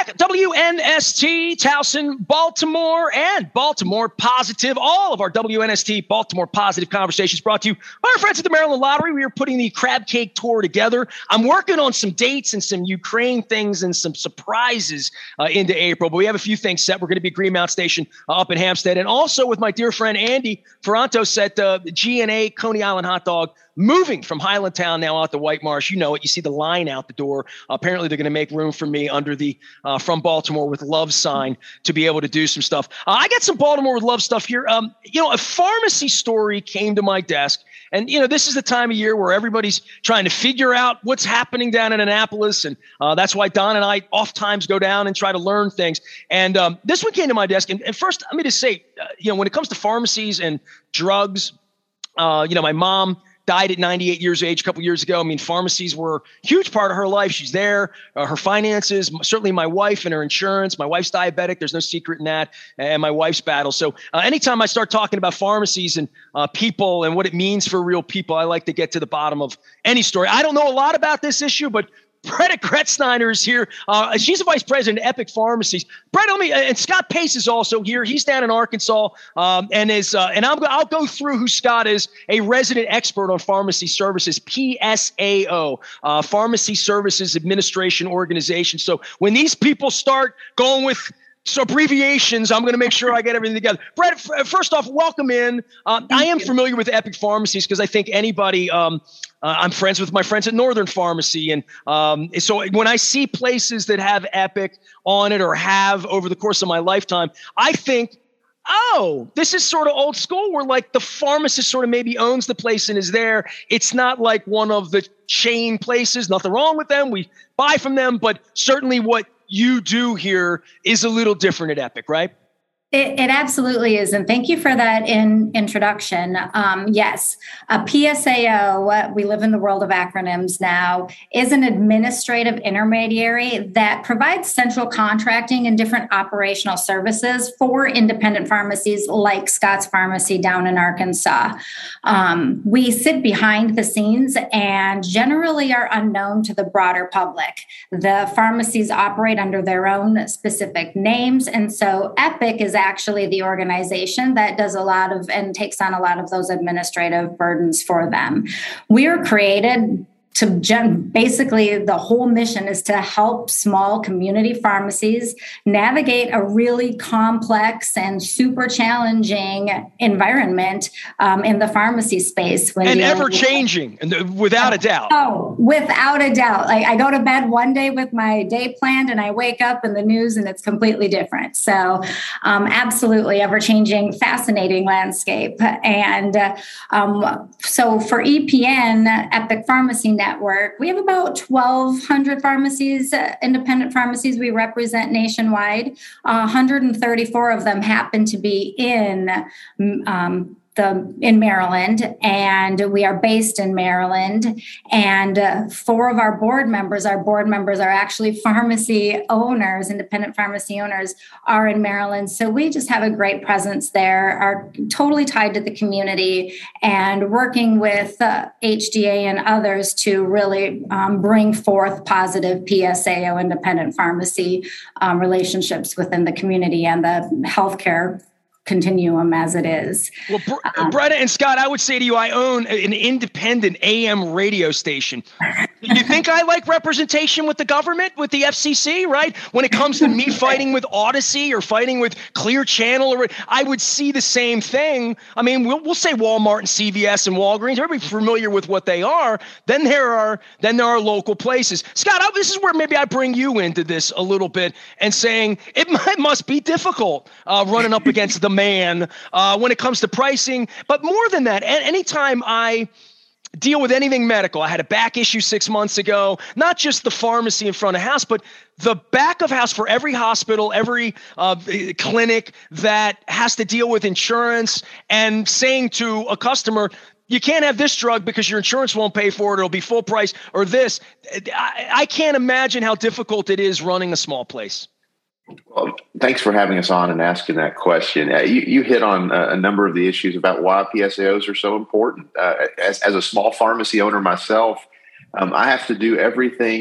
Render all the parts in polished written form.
back. WNST, Towson, Baltimore, and Baltimore Positive. All of our WNST Baltimore Positive conversations brought to you by our friends at the Maryland Lottery. We are putting the Crab Cake Tour together. I'm working on some dates and some Ukraine things and some surprises into April. But we have a few things set. We're going to be at Greenmount Station up in Hampstead. And also with my dear friend Andy Ferrantos at G&A Coney Island Hot Dog, moving from Highlandtown now out to White Marsh. You know it. You see the line out the door. Apparently, they're going to make room for me under the From Baltimore with Love sign to be able to do some stuff. I got some Baltimore with Love stuff here. A pharmacy story came to my desk. And, this is the time of year where everybody's trying to figure out what's happening down in Annapolis. And that's why Don and I oftentimes go down and try to learn things. And this one came to my desk. And first, let me just say, when it comes to pharmacies and drugs, my mom died at 98 years of age a couple years ago. I mean, pharmacies were a huge part of her life. She's there, her finances, certainly my wife and her insurance. My wife's diabetic. There's no secret in that. And my wife's battle. So anytime I start talking about pharmacies and people and what it means for real people, I like to get to the bottom of any story. I don't know a lot about this issue, but Bretta Gretzsteiner is here. She's the vice president of Epic Pharmacies. Brett, and Scott Pace is also here. He's down in Arkansas, I'll go through who Scott is, a resident expert on pharmacy services, PSAO, Pharmacy Services Administration Organization. So when these people start going with abbreviations, I'm going to make sure I get everything together. Brett, first off, welcome in. I am familiar with Epic Pharmacies because I think anybody. I'm friends with my friends at Northern Pharmacy. And so when I see places that have Epic on it or have over the course of my lifetime, I think, this is sort of old school where like the pharmacist sort of maybe owns the place and is there. It's not like one of the chain places. Nothing wrong with them. We buy from them. But certainly what you do here is a little different at Epic, right? It absolutely is. And thank you for that introduction. Yes, a PSAO, we live in the world of acronyms now, is an administrative intermediary that provides central contracting and different operational services for independent pharmacies like Scott's Pharmacy down in Arkansas. We sit behind the scenes and generally are unknown to the broader public. The pharmacies operate under their own specific names. And so Epic is actually the organization that does a lot of and takes on a lot of those administrative burdens for them. We are created to basically the whole mission is to help small community pharmacies navigate a really complex and super challenging environment in the pharmacy space. And ever changing, without a doubt. Oh, without a doubt. Like I go to bed one day with my day planned and I wake up in the news and it's completely different. So absolutely ever changing, fascinating landscape. And so for EPN, Epic Pharmacy Network, we have about 1,200 pharmacies, independent pharmacies we represent nationwide. 134 of them happen to be in Maryland, and we are based in Maryland. And 4 of our board members are actually pharmacy owners, independent pharmacy owners are in Maryland. So we just have a great presence there, are totally tied to the community and working with HDA and others to really bring forth positive PSAO independent pharmacy relationships within the community and the healthcare continuum as it is. Well, Bretta and Scott, I would say to you, I own an independent AM radio station. You think I like representation with the government, with the FCC, right? When it comes to me fighting with Odyssey or fighting with Clear Channel, or I would see the same thing. I mean, we'll say Walmart and CVS and Walgreens. Everybody's familiar with what they are. Then there are local places. Scott, this is where maybe I bring you into this a little bit and saying it must be difficult running up against the man when it comes to pricing. But more than that, anytime I deal with anything medical, I had a back issue 6 months ago, not just the pharmacy in front of house, but the back of house for every hospital, every clinic that has to deal with insurance and saying to a customer, you can't have this drug because your insurance won't pay for it. It'll be full price or this. I can't imagine how difficult it is running a small place. Well, thanks for having us on and asking that question. You hit on a number of the issues about why PSAOs are so important. As a small pharmacy owner myself, I have to do everything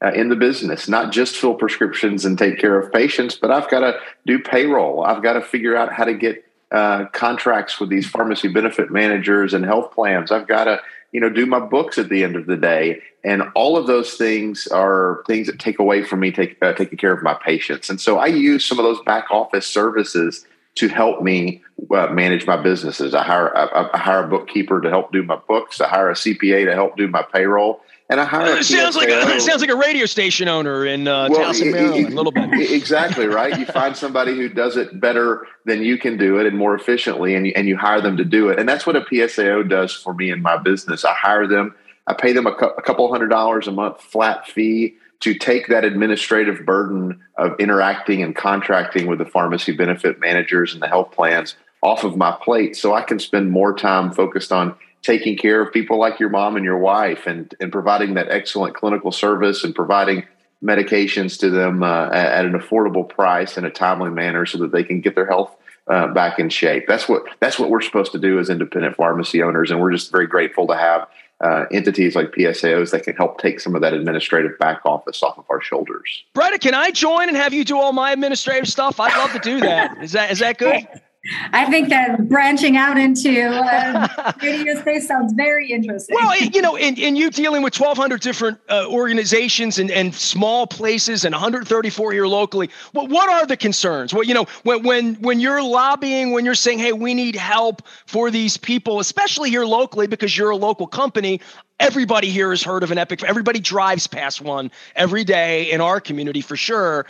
in the business, not just fill prescriptions and take care of patients, but I've got to do payroll. I've got to figure out how to get contracts with these pharmacy benefit managers and health plans. I've got to, do my books at the end of the day. And all of those things are things that take away from me taking care of my patients. And so I use some of those back office services to help me manage my businesses. I hire a bookkeeper to help do my books. I hire a CPA to help do my payroll. And I hire it sounds like a radio station owner in Towson, Maryland, a little bit. Exactly, right? You find somebody who does it better than you can do it and more efficiently, and you hire them to do it. And that's what a PSAO does for me in my business. I hire them. I pay them a couple $100 a month flat fee to take that administrative burden of interacting and contracting with the pharmacy benefit managers and the health plans off of my plate, so I can spend more time focused on taking care of people like your mom and your wife, and providing that excellent clinical service and providing medications to them at an affordable price in a timely manner so that they can get their health back in shape. That's what we're supposed to do as independent pharmacy owners. And we're just very grateful to have entities like PSAOs that can help take some of that administrative back office off of our shoulders. Bretta, can I join and have you do all my administrative stuff? I'd love to do that. Is that good? I think that branching out into radio space sounds very interesting. Well, in you dealing with 1,200 different organizations and small places and 134 here locally, what are the concerns? Well, when you're lobbying, when you're saying, hey, we need help for these people, especially here locally, because you're a local company, everybody here has heard of an Epic. Everybody drives past one every day in our community for sure.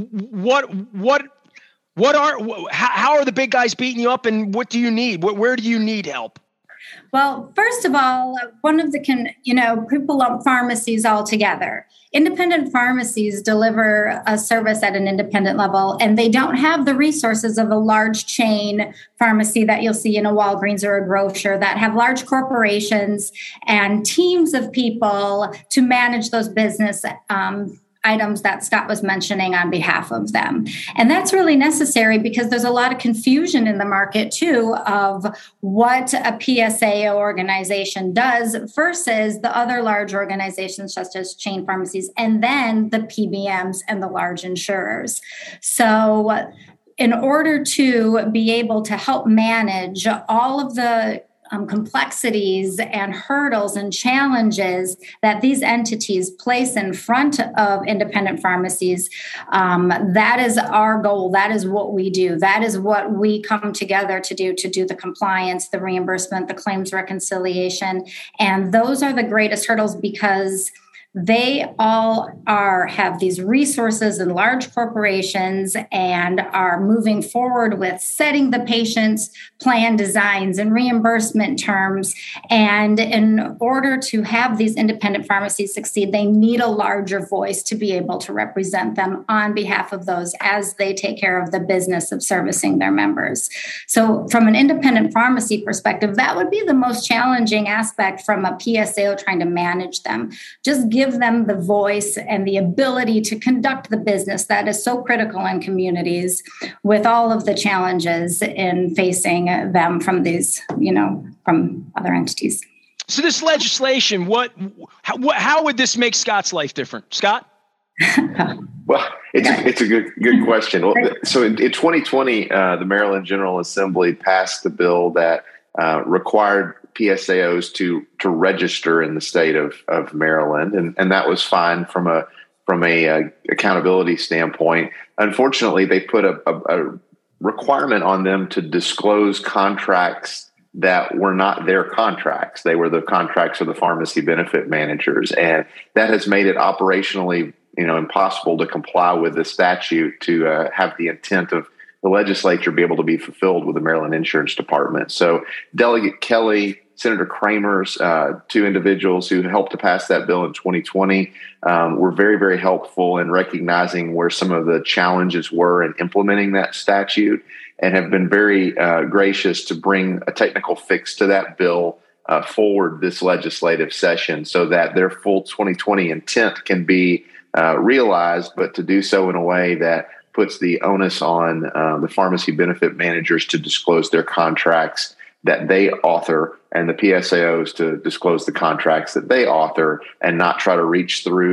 How are the big guys beating you up, and what do you need? Where do you need help? Well, first of all, one of the people lump pharmacies all together. Independent pharmacies deliver a service at an independent level, and they don't have the resources of a large chain pharmacy that you'll see in a Walgreens or a grocer that have large corporations and teams of people to manage those business items that Scott was mentioning on behalf of them. And that's really necessary because there's a lot of confusion in the market too of what a PSAO organization does versus the other large organizations such as chain pharmacies and then the PBMs and the large insurers. So in order to be able to help manage all of the complexities and hurdles and challenges that these entities place in front of independent pharmacies, that is our goal. That is what we do. That is what we come together to do the compliance, the reimbursement, the claims reconciliation. And those are the greatest hurdles because they all have these resources in large corporations and are moving forward with setting the patient's plan designs and reimbursement terms. And in order to have these independent pharmacies succeed, they need a larger voice to be able to represent them on behalf of those as they take care of the business of servicing their members. So from an independent pharmacy perspective, that would be the most challenging aspect from a PSAO trying to manage them. Just give them the voice and the ability to conduct the business that is so critical in communities with all of the challenges in facing them from these, from other entities. So this legislation, how would this make Scott's life different? Scott? Well, it's a good question. Well, so in 2020, the Maryland General Assembly passed the bill that required PSAOs to register in the state of Maryland, and that was fine from a accountability standpoint. Unfortunately, they put a requirement on them to disclose contracts that were not their contracts. They were the contracts of the pharmacy benefit managers, and that has made it operationally impossible to comply with the statute to have the intent of the legislature be able to be fulfilled with the Maryland Insurance Department. So Delegate Kelly, Senator Kramer's, two individuals who helped to pass that bill in 2020, were very, very helpful in recognizing where some of the challenges were in implementing that statute and have been very gracious to bring a technical fix to that bill forward this legislative session so that their full 2020 intent can be realized, but to do so in a way that puts the onus on the pharmacy benefit managers to disclose their contracts that they author and the PSAOs to disclose the contracts that they author and not try to reach through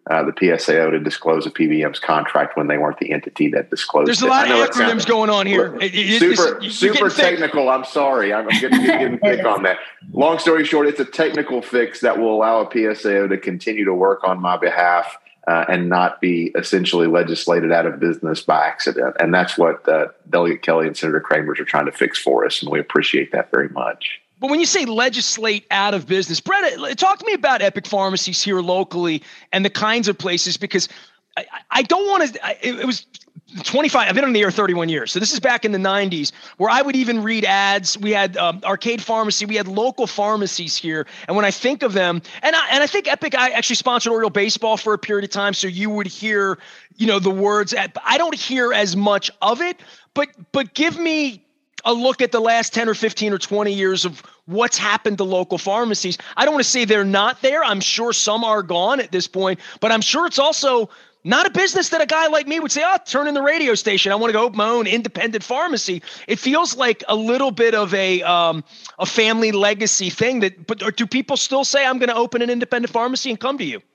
the PSAO to disclose a PBM's contract when they weren't the entity that disclosed There's it. a lot of acronyms going on here. Super technical. I'm sorry. I'm getting thick on that. Long story short, it's a technical fix that will allow a PSAO to continue to work on my behalf and not be essentially legislated out of business by accident. And that's what Delegate Kelly and Senator Kramers are trying to fix for us, and we appreciate that very much. But when you say legislate out of business, Brett, talk to me about Epic Pharmacies here locally and the kinds of places, because I don't want to, it was 25, I've been on the air 31 years. So this is back in the 90s where I would even read ads. We had Arcade Pharmacy. We had local pharmacies here. And when I think of them, and I think Epic, I actually sponsored Oriole baseball for a period of time. So you would hear, the words. I don't hear as much of it, but give me a look at the last 10 or 15 or 20 years of what's happened to local pharmacies. I don't want to say they're not there. I'm sure some are gone at this point, but I'm sure it's also not a business that a guy like me would say, turn in the radio station. I want to go open my own independent pharmacy. It feels like a little bit of a family legacy thing but do people still say, I'm going to open an independent pharmacy and come to you?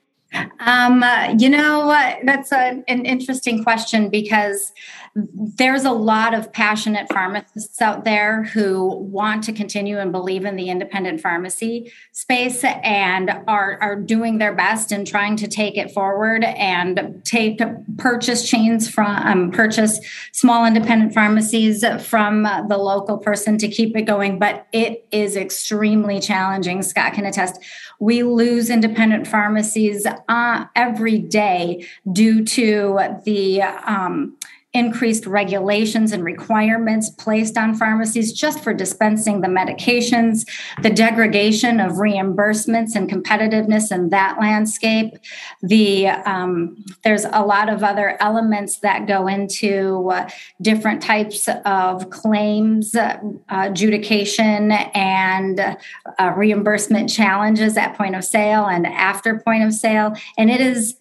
That's an interesting question, because there's a lot of passionate pharmacists out there who want to continue and believe in the independent pharmacy space and are doing their best and trying to take it forward and purchase small independent pharmacies from the local person to keep it going. But it is extremely challenging. Scott can attest. We lose independent pharmacies every day due to the increased regulations and requirements placed on pharmacies just for dispensing the medications, the degradation of reimbursements and competitiveness in that landscape. There's a lot of other elements that go into different types of claims, adjudication, and reimbursement challenges at point of sale and after point of sale. And it is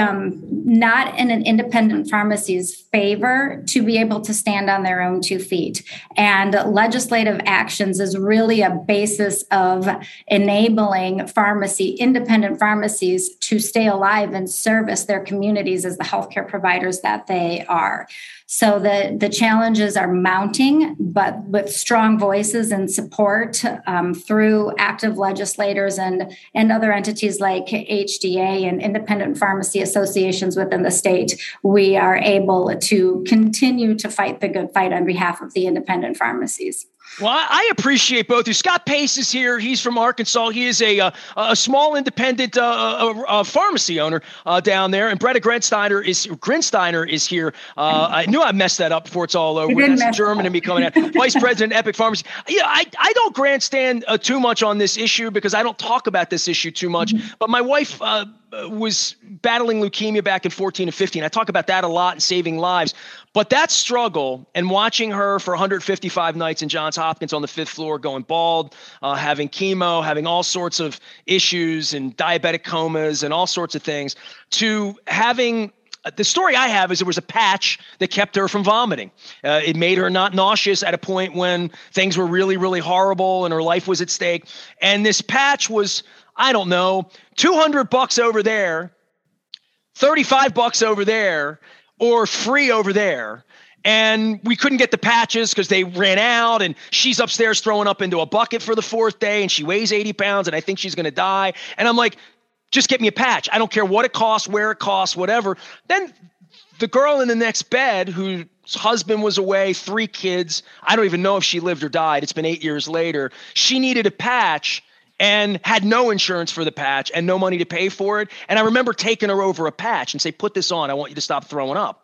not in an independent pharmacy's favor to be able to stand on their own 2 feet. And legislative actions is really a basis of enabling independent pharmacies to stay alive and service their communities as the healthcare providers that they are. So the challenges are mounting, but with strong voices and support through active legislators and other entities like HDA and independent pharmacy associations within the state, we are able to continue to fight the good fight on behalf of the independent pharmacies. Well, I appreciate both of you. Scott Pace is here. He's from Arkansas. He is a small independent pharmacy owner down there. And Brett Grinsteiner is here. I knew I messed that up before it's all over. That's German to me coming out. Vice President, Epic Pharmacy. Yeah, I don't grandstand too much on this issue because I don't talk about this issue too much. Mm-hmm. But my wife was battling leukemia back in 14 and 15. I talk about that a lot and saving lives. But that struggle and watching her for 155 nights in Johns Hopkins on the 5th floor going bald, having chemo, having all sorts of issues and diabetic comas and all sorts of things, to having the story I have is there was a patch that kept her from vomiting. It made her not nauseous at a point when things were really, really horrible and her life was at stake. And this patch was, I don't know, $200 over there, $35 over there, or free over there. And we couldn't get the patches because they ran out, and she's upstairs throwing up into a bucket for the 4th day, and she weighs 80 pounds, and I think she's going to die. And I'm like, just get me a patch. I don't care what it costs, where it costs, whatever. Then the girl in the next bed whose husband was away, 3 kids, I don't even know if she lived or died. It's been 8 years later. She needed a patch and had no insurance for the patch and no money to pay for it. And I remember taking her over a patch and say, put this on. I want you to stop throwing up.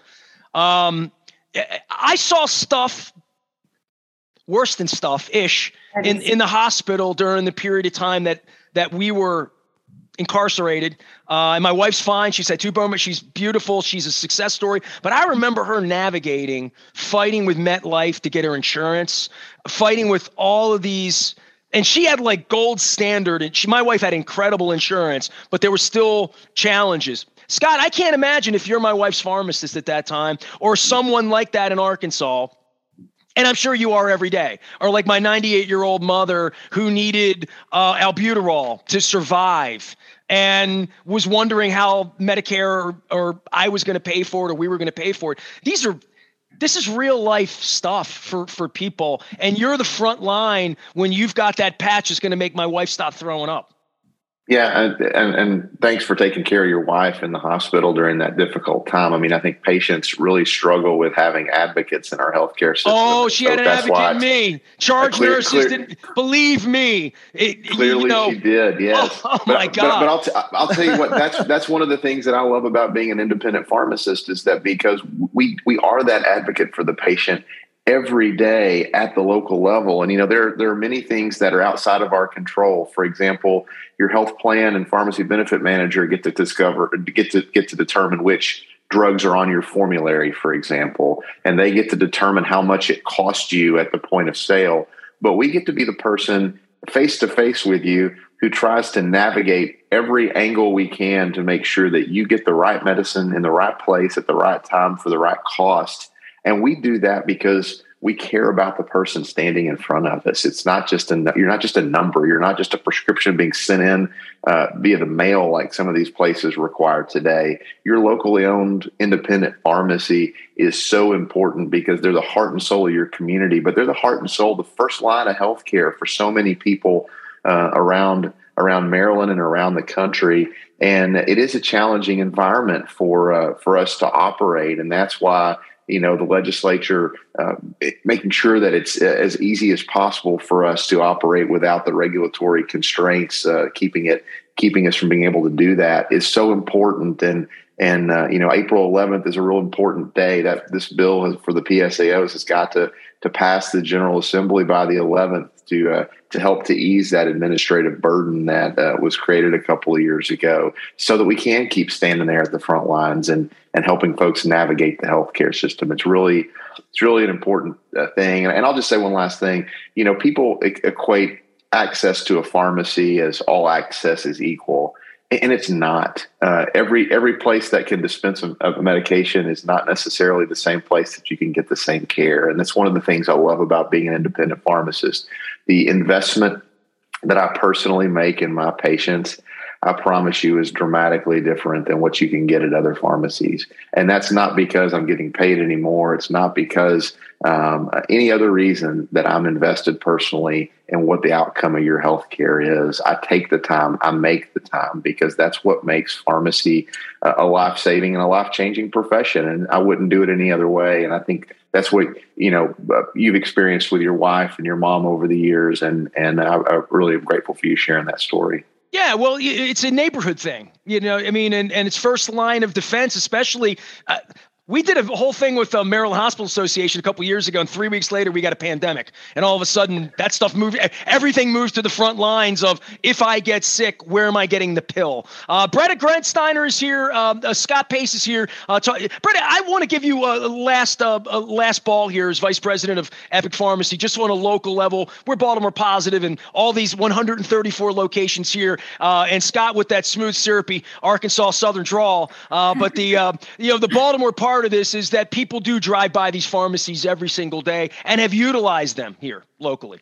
I saw stuff, worse than stuff-ish, in the hospital during the period of time that we were incarcerated. And my wife's fine. She's had 2 bone, she's beautiful. She's a success story. But I remember her navigating, fighting with MetLife to get her insurance, fighting with all of these. And she had like gold standard, and my wife had incredible insurance, but there were still challenges. Scott, I can't imagine if you're my wife's pharmacist at that time or someone like that in Arkansas, and I'm sure you are every day, or like my 98-year-old mother who needed albuterol to survive. and was wondering how Medicare or I was going to pay for it or we were going to pay for it. This is real life stuff for people. And you're the front line when you've got that patch that's going to make my wife stop throwing up. Yeah, and thanks for taking care of your wife in the hospital during that difficult time. I mean, I think patients really struggle with having advocates in our healthcare system. Oh, she had an advocate in me. Charge nurses didn't believe me. Clearly, she did. Yes. Oh my God! But I'll tell you what. That's one of the things that I love about being an independent pharmacist is that because we are that advocate for the patient every day at the local level. And, there are many things that are outside of our control. For example, your health plan and pharmacy benefit manager get to determine which drugs are on your formulary, for example, and they get to determine how much it costs you at the point of sale. But we get to be the person face to face with you who tries to navigate every angle we can to make sure that you get the right medicine in the right place at the right time for the right cost. And we do that because we care about the person standing in front of us. It's not just you're not just a number. You're not just a prescription being sent in via the mail like some of these places require today. Your locally owned independent pharmacy is so important because they're the heart and soul of your community, but they're the heart and soul, the first line of healthcare for so many people around Maryland and around the country. And it is a challenging environment for us to operate. And that's why the legislature making sure that it's as easy as possible for us to operate without the regulatory constraints, keeping us from being able to do that is so important. And April 11th is a real important day that this bill for the PSAOs has got to pass the General Assembly by the 11th to help to ease that administrative burden that was created a couple of years ago, so that we can keep standing there at the front lines and helping folks navigate the healthcare system. It's really an important thing. And I'll just say one last thing. People equate access to a pharmacy as all access is equal. And it's not. Every place that can dispense a medication is not necessarily the same place that you can get the same care. And that's one of the things I love about being an independent pharmacist. The investment that I personally make in my patients, I promise you, is dramatically different than what you can get at other pharmacies. And that's not because I'm getting paid anymore. It's not because any other reason that I'm invested personally in what the outcome of your healthcare is. I take the time, I make the time, because that's what makes pharmacy a life-saving and a life-changing profession. And I wouldn't do it any other way. And I think that's what, you've experienced with your wife and your mom over the years. And I really am grateful for you sharing that story. Yeah, well, it's a neighborhood thing, and it's first line of defense, especially. We did a whole thing with the Maryland Hospital Association a couple of years ago, and 3 weeks later we got a pandemic, and all of a sudden that stuff moved. Everything moves to the front lines of, if I get sick, where am I getting the pill? Bretta Grentsteiner is here. Scott Pace is here. Bretta, I want to give you a last ball here as Vice President of Epic Pharmacy, just on a local level. We're Baltimore positive and all these 134 locations here, and Scott with that smooth, syrupy Arkansas Southern drawl. But the Baltimore part of this is that people do drive by these pharmacies every single day and have utilized them here locally.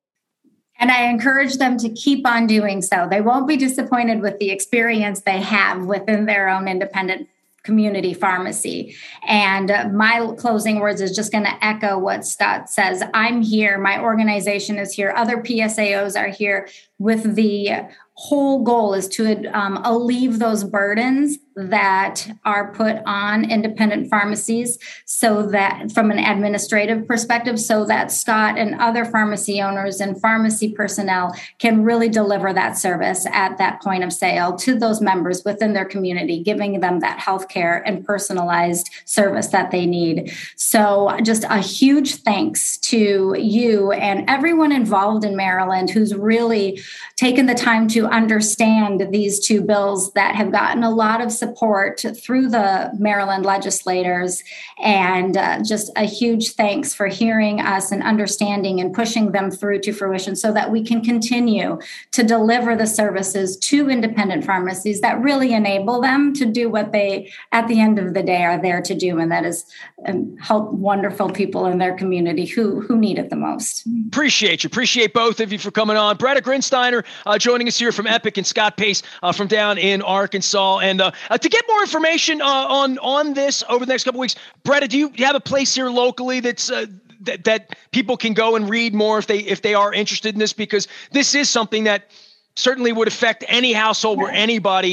And I encourage them to keep on doing so. They won't be disappointed with the experience they have within their own independent community pharmacy. And my closing words is just going to echo what Scott says. I'm here. My organization is here. Other PSAOs are here, with the whole goal is to alleviate those burdens that are put on independent pharmacies, so that from an administrative perspective, so that Scott and other pharmacy owners and pharmacy personnel can really deliver that service at that point of sale to those members within their community, giving them that healthcare and personalized service that they need. So just a huge thanks to you and everyone involved in Maryland who's really taken the time to understand these two bills that have gotten a lot of support through the Maryland legislators. And just a huge thanks for hearing us and understanding and pushing them through to fruition, so that we can continue to deliver the services to independent pharmacies that really enable them to do what they, at the end of the day, are there to do. And that is help wonderful people in their community who need it the most. Appreciate both of you for coming on. Bretta Grentsteiner joining us here here from Epic and Scott Pace from down in Arkansas. And to get more information on this over the next couple of weeks, Bretta, do you have a place here locally that's that people can go and read more if they are interested in this? Because this is something that certainly would affect any household where anybody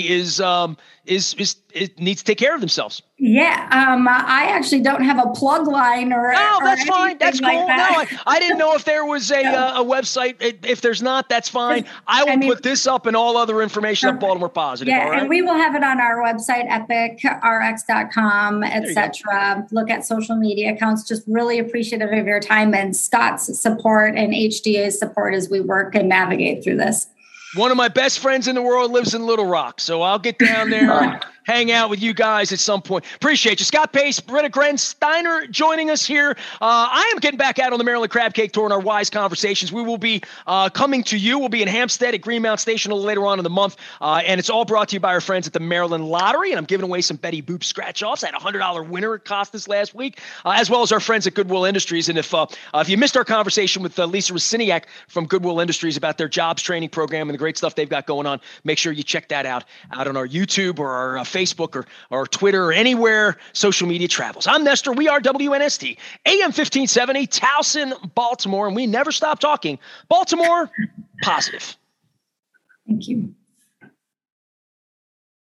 it needs to take care of themselves. Yeah. I actually don't have a plug line or. Oh, that's fine. That's cool. Like that. No, I didn't know if there was a website. If there's not, that's fine. I will put this up and all other information at Baltimore Positive. Yeah. All right? And we will have it on our website, epicrx.com, etc. Look at social media accounts. Just really appreciative of your time and Scott's support and HDA's support as we work and navigate through this. One of my best friends in the world lives in Little Rock, so I'll get down there and hang out with you guys at some point. Appreciate you. Scott Pace, Britta Gren-Steiner joining us here. I am getting back out on the Maryland Crab Cake Tour in our Wise Conversations. We will be coming to you. We'll be in Hampstead at Greenmount Station a little later on in the month, and it's all brought to you by our friends at the Maryland Lottery, and I'm giving away some Betty Boop scratch-offs. I had a $100 winner at Costas last week, as well as our friends at Goodwill Industries. And if you missed our conversation with Lisa Rosiniak from Goodwill Industries about their jobs training program and the great stuff they've got going on, make sure you check that out on our YouTube or our Facebook or Twitter or anywhere social media travels. I'm Nestor. We are WNST, AM 1570, Towson, Baltimore, and we never stop talking Baltimore positive. Thank you.